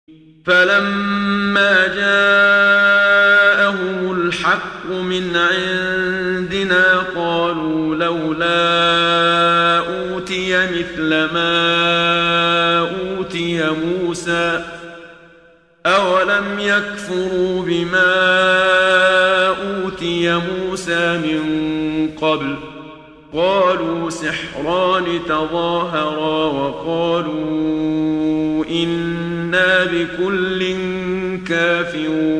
فلما جاءهم الحق من عندنا قالوا لولا أوتي مثل ما أوتي موسى أولم يكفروا بما أوتي موسى من قبل قالوا سحران تظاهرا وقالوا إنا بكل كافرون